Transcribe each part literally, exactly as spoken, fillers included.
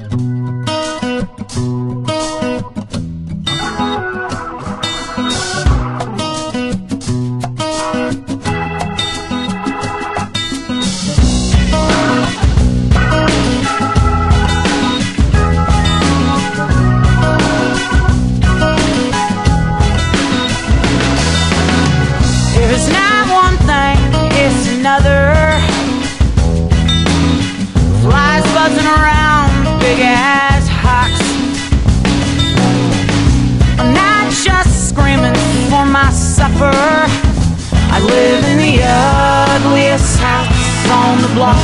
It's not one thing, it's another. Flies buzzing around, big ass hawks. I'm not just screaming for my supper. I live in the ugliest house on the block.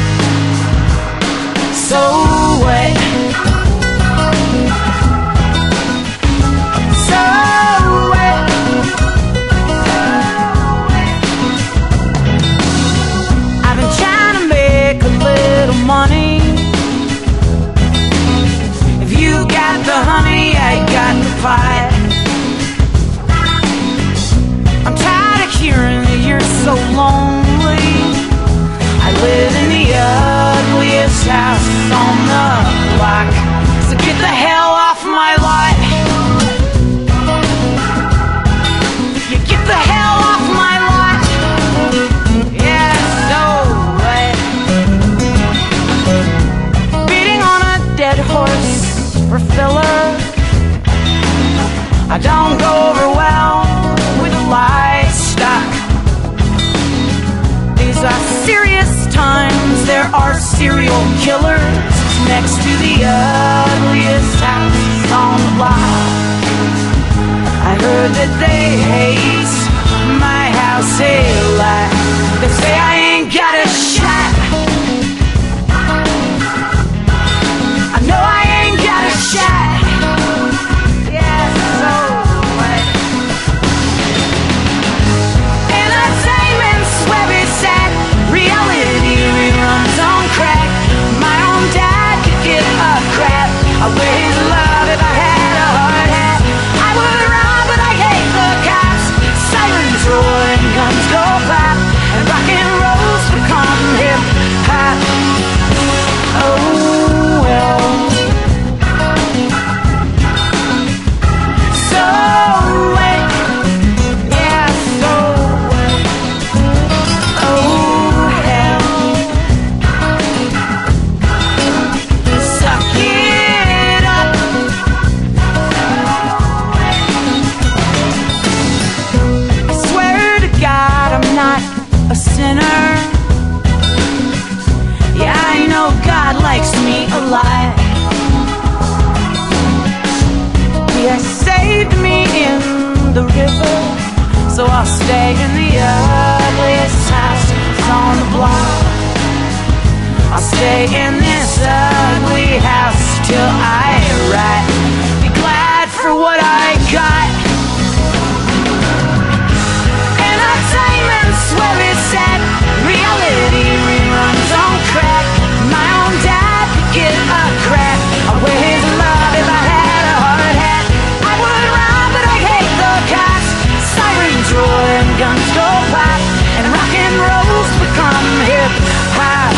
So wet, so wet. I've been trying to make a little money. If you got the honey, I got the pie. I'm tired of hearing that you're so lonely. I live in the ugliest house on the block. So get the hell off my lot. You get the hell off my lot. Yeah, so what? Beating on a dead horse for filler. I don't go over well with livestock. These are serious times. There are serial killers next to the ugliest house on the block. I heard that they hate my house a lot. They say I ain't got a shot. I know I ain't got a shot. Yeah, so what? Entertainment's where it's at. Reality reruns on crack. My own dad could give a crap. I wear his love if I had a hard hat. I would run, but I hate the cops. Sirens roar and guns go pop, and rock and roll's become hip hop. Oh well. So wet, yeah, so wet. Oh hell. Suck it up. I swear to God I'm not a sinner. Yeah, I know God likes me a lot. He has saved me in the river, so I'll stay in the ugliest house on the block. I'll stay in this ugly house till I rot. Be glad for what I got. Entertainment's where it's at. Reality reruns on crack. My own dad could give a crap. I wear his love if I had a hard hat. I would run, but I hate the cops. Sirens roar and guns go pop, and rock and roll's become hip hop.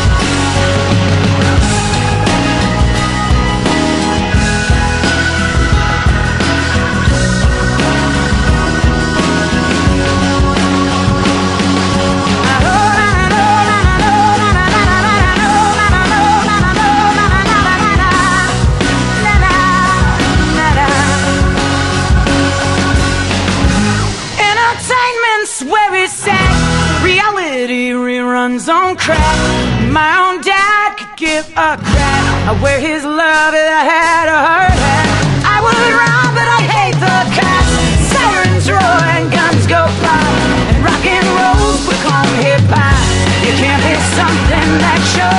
Entertainment's where it's at. Reality reruns on crack. My own dad could give a crap. I wear his love if I had a hard hat. I would run, but I hate the cops. Sirens roar and guns go pop, and rock and roll's become hip hop. You can't hit something that shows